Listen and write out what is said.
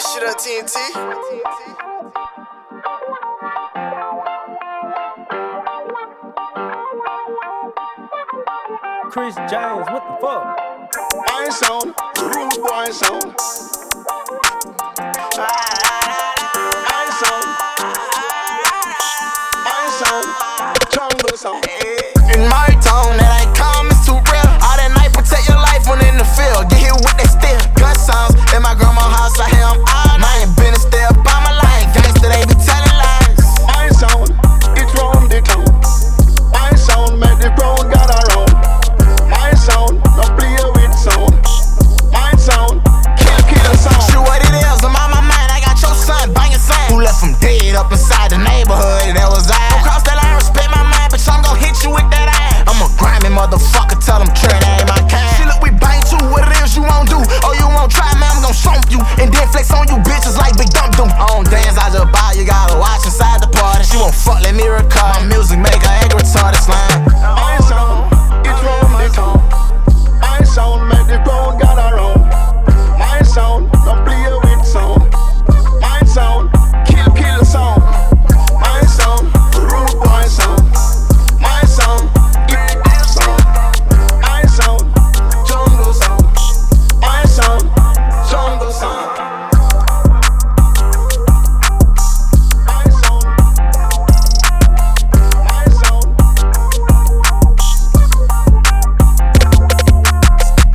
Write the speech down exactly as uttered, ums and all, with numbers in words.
that shit up, T N T. Chris James, what the fuck? I ain't sound, rude boy, I ain't sound.